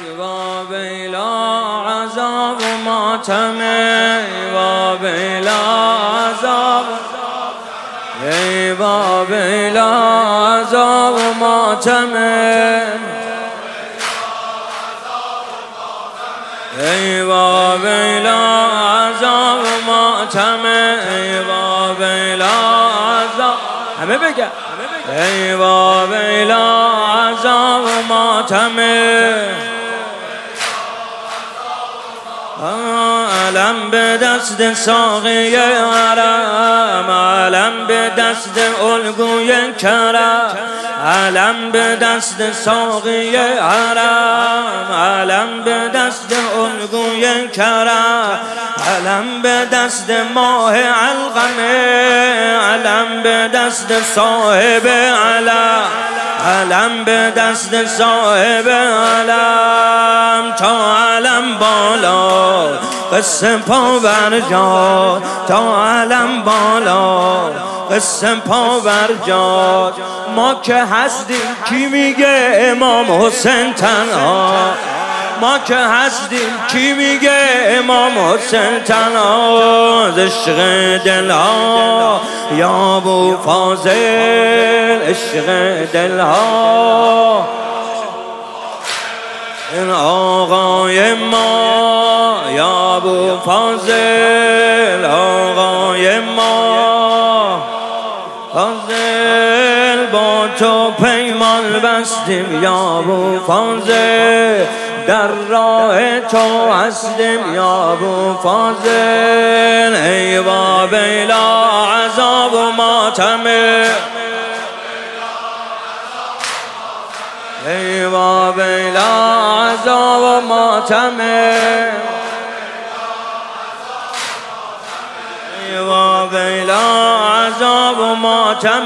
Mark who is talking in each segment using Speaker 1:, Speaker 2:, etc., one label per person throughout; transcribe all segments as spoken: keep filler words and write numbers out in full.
Speaker 1: و بیلا عذاب و ماتم و بیلا عذاب ای و بیلا عذاب و ماتم ای و بیلا عذاب و ماتم ای و بیلا عذاب همه بگه ای و بیلا عذاب و ماتم علم به دست ساقی حرم علم به دست الگوی کرم علم به دست ساقی حرم علم به دست الگوی کرم علم به دست ماه علقمه علم به دست صاحب علم علم به دست صاحب علم تا علم بالا قسم پا بر جا تا علم بالا قسم پا بر جا ما که هستیم کی میگه امام حسین تنها ما که هستیم کی میگه امام حسین تنها عشق دلها یا ابو فاضل عشق دلها این آقای ما یا ابو فاضل آقای ما فاضل با تو پیمان بستیم یا ابو فاضل در راه تو هستیم یا ابو فاضل ای و بیلا عذاب و ماتم ای و بیلا عذاب و ماتم ای و بیلا عذاب و ماتم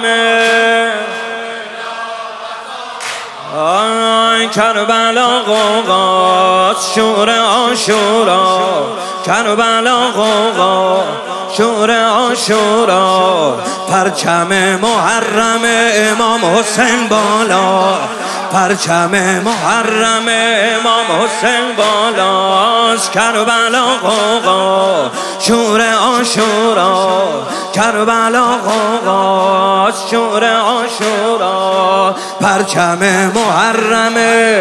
Speaker 1: آی کربلا غوغا شور عاشورا کربلا غوغا شور عاشورا پرچم محرم امام حسین بالا پرچم محرم امام حسین بالاست کربلا غوغا شور عاشورا کربلا غوغا شور عاشورا پرچم محرم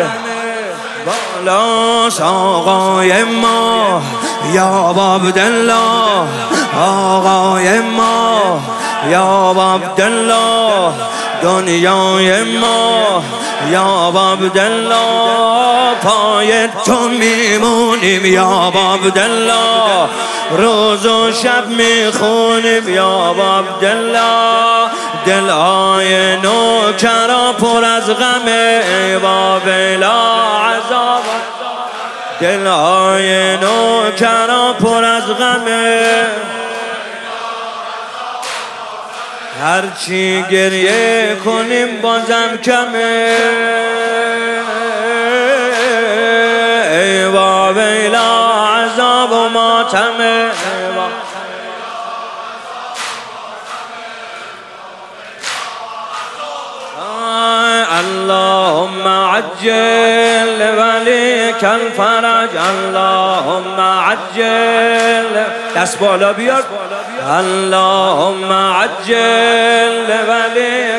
Speaker 1: بالاست آقای ما یا عبدالله آقای ما یا عبدالله دنیای ما یا عبدالله پای تو میمونیم یا عبدالله روز و شب میخونیم یا عبدالله دلهای نوکرا پر از غمه ای و بیلا عذاب دلهای نوکرا پر از غمه هرچی گریه کنیم بازم کمه ای و بیلا عذاب و ماتمه اللهم عجل لولیک الفرج اللهم عجل دست بالا بیار اللهم عجل لولیک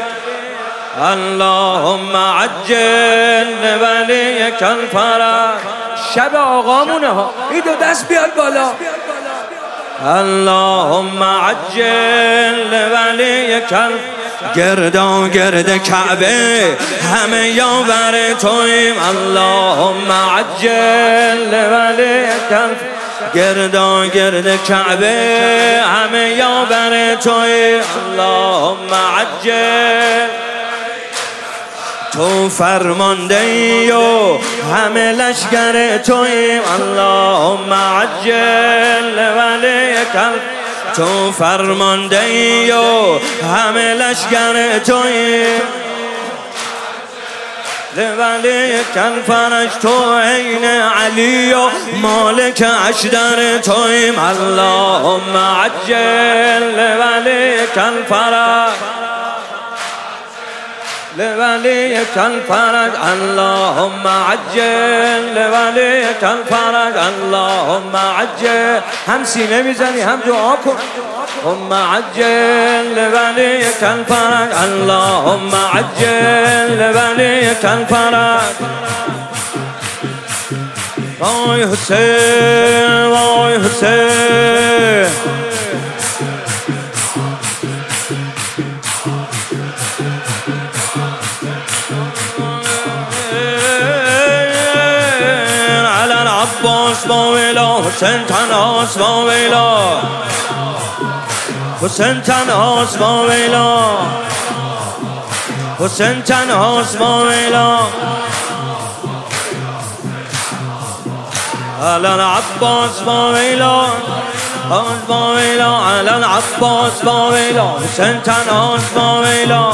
Speaker 1: اللهم عجل لولیک الفرج شب آقامونه ها این دو دست بیار بالا اللهم عجل لولیک الفرج گردا گرد کعبه همه یاور تویم اللهم عجل ولیک گردا گرد کعبه همه یاور تویم اللهم عجل تو فرمانده ای و همه لشکر تویم اللهم عجل ولیک تو فرمانده ای و همه لشکر تویی لولیک الفرج تو عین علی و مالک اشدر تویم اللهم عجل لولیک الفرج لوليك الفرج اللهم عجل لوليك الفرج اللهم عجل هم سینه میزنی هم دعا کن اللهم عجل لوليك الفرج اللهم عجل لوليك الفرج وای حسین وای حسین عباس با ویلا حسین تنهاست با ویلا حسین تنهاست با ویلا حسین تنهاست با ویلا على العباس با ویلا حسین با ویلا على العباس با ویلا حسین تنهاست با ویلا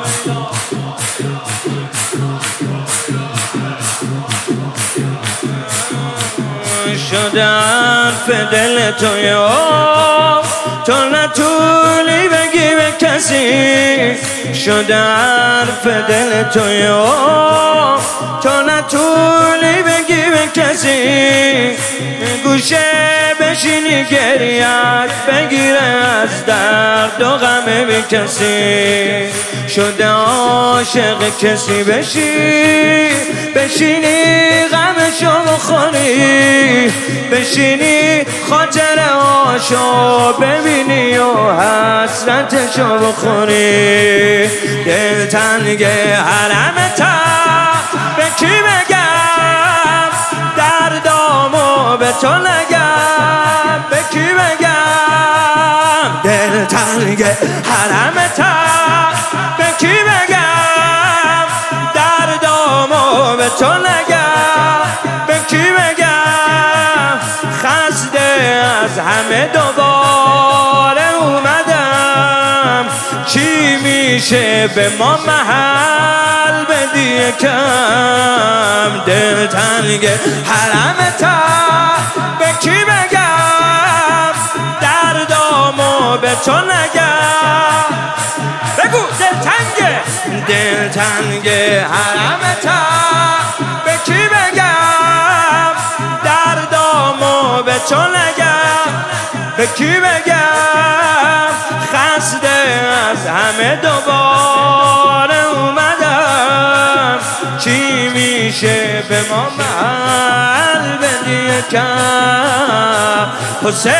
Speaker 1: شده حرف دل توی تو نتونی بگی به کسی شده حرف دل توی تو نتونی بگی به کسی گوشه بشینی گریت بگیره از درد و غم به کسی شده عاشق کسی بشی بشینی غمشو بخوری بشینی خاطر هاشو ببینی و حسرتشو بخوری دل تنگ حرمتا به کی بگم دردامو به تو نگم به کی بگم دل تنگ حرمتا به کی بگم دردامو به تو نگم به کی بگم خسته از همه دوباره اومدم چی میشه به ما محل بدی یکم دل تنگ حرمتا به کی بگم دردامو به تو نگم بگو دل تنگ دل تنگ حرمتا به کی بگم دردامو به تو نگم به کی بگم خسته از همه دوباره اومدم چی میشه به ما محل بدی یکم حسین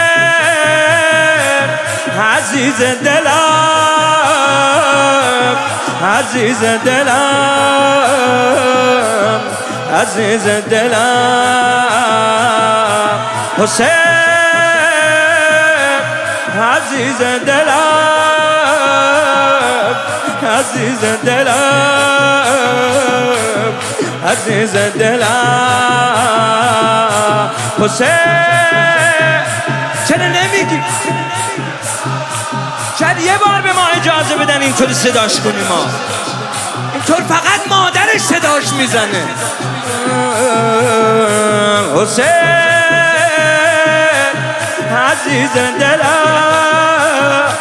Speaker 1: عزیز دلم عزیز دلم عزیز دلم حسین عزیز دلم عزیز دلم عزیز دلم حسین چرا نمیگی؟ شاید یه بار به ما اجازه بدن اینطور صداش کنیم ما اینطور فقط مادرش صداش میزنه حسین عزیز دلم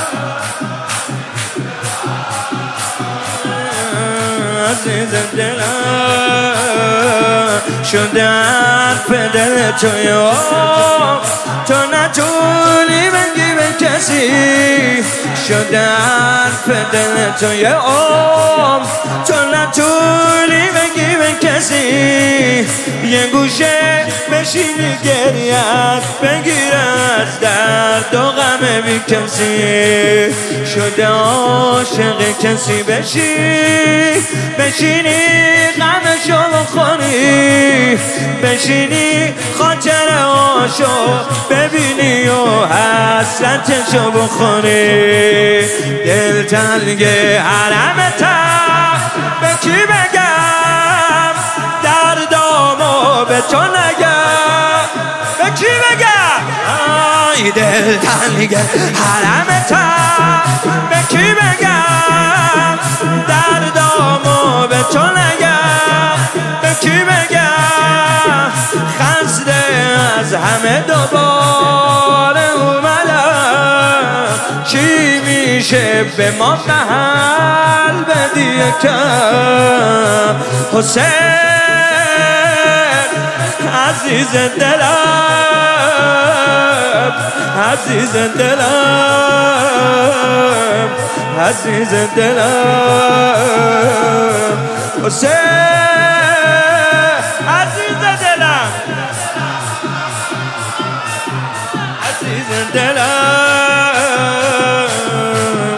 Speaker 1: عزیز دلم شده حرف دل توی تو نتونی بگی به کسی شده حرف دل توی تو نتونی بگی به کسی یه گوشه بشینی گریت بگیر از درد و غم بی کسی شده عاشق کسی بشی بشینی غمشو بخوری بشینی خاطر هاشو ببینی و حسرتشو بخوری دل تنگ حرمتا به کی بگم دردامو به تو نگم به کی بگم آی دل تنگ حرمتا به کی بگم دردامو به تو نگم به کی بگم خسته از همه دوباره اومدم چی میشه به ما محل بدی یکم حسین عزیز دلم عزیز دلم عزیز دلم حسین عزیز دلم عزیز دلم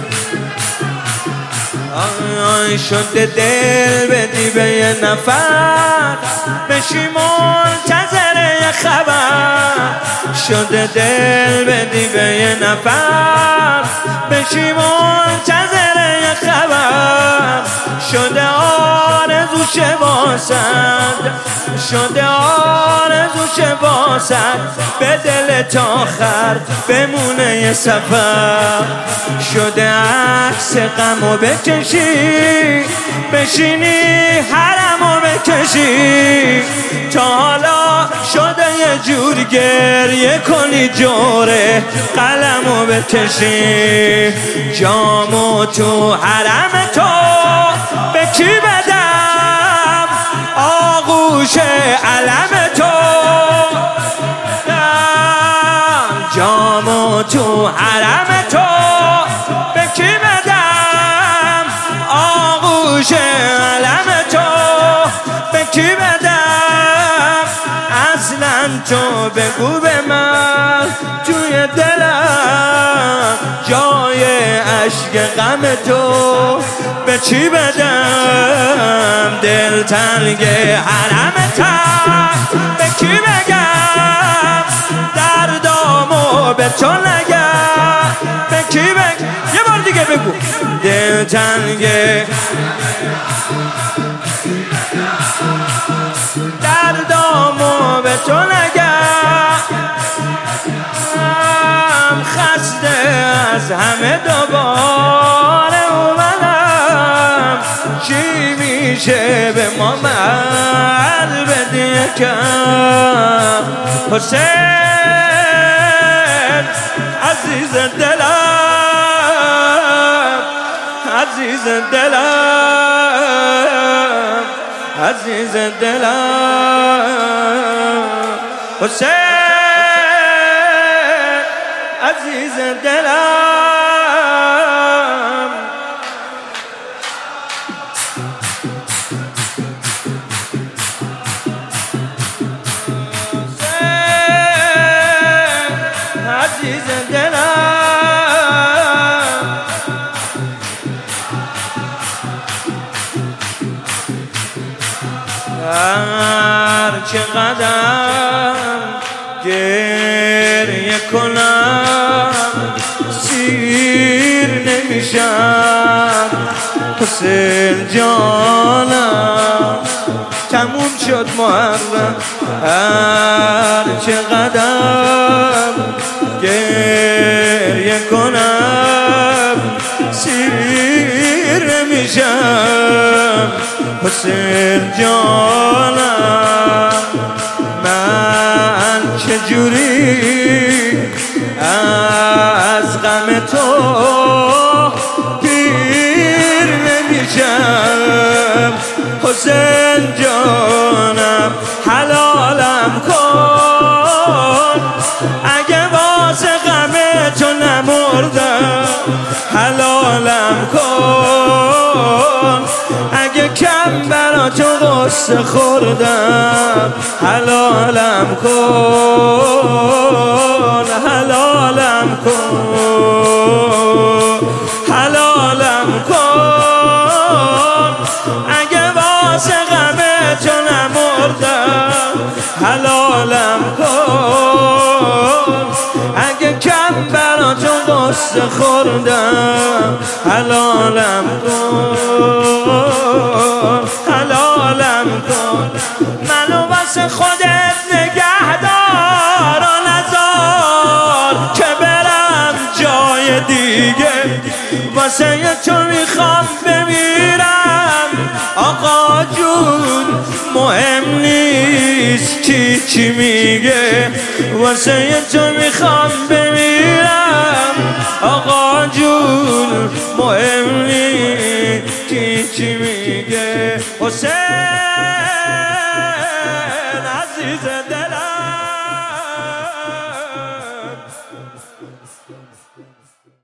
Speaker 1: آی شده دل بدی به یه نفر بشی منتظر یه خبر شده دل بدی به یه نفر بشی منتظر یه خبر شده آرزوش باسد شده آرزوش باسد به دل تا آخر بمونه یه سفر شده عکس غمو بکشی بشینی حرمو بکشی تا حالا شده یه جور گریه کنی جوره قلمو بکشی جامو تو حرم تو به کی بدم آغوش علم تو جامو تو حرم تو به کی بدم آغوش علم تو به کی بدم اصلا تو بگو به من توی دلم جای عشق غم تو به چی بدم دل تنگ حرمتم به کی بگم دردامو به تو نگم به کی بگم یه بار دیگه بگو دل تنگ دردامو به تو نگم خسته از همه دوباره اومدم چی میشه به ما مر بدی یکم حسین عزیز دلم عزیز دلم عزیز دلم حسین عزیز دلم حسین عزیز دلم هر چقدر گریه کنم سیر نمیشم حسین جانم تموم شد محرم هر چقدر گریه کنم سیر نمیشم حسین جانم من چجوری از غم تو پیر نمیشم حسین جانم حلالم کن اگه واسه غم تو نمردم حلالم کن اگه کم برا تو غصه خوردم حلالم کن حلالم کن حلالم کن اگه واسه غم تو نمردم حلالم کن اگه کم برا تو غصه خوردم حلالم کن حلالم کن منو واسه خودت نگهدار و نذار که برم جای دیگه واسه تو میخوام بمیرم آقا جون مهم نیست کی چی میگه واسه تو میخوام بمیرم آقا جون مهم نیست کی چی میگه حسین عزیز دلم.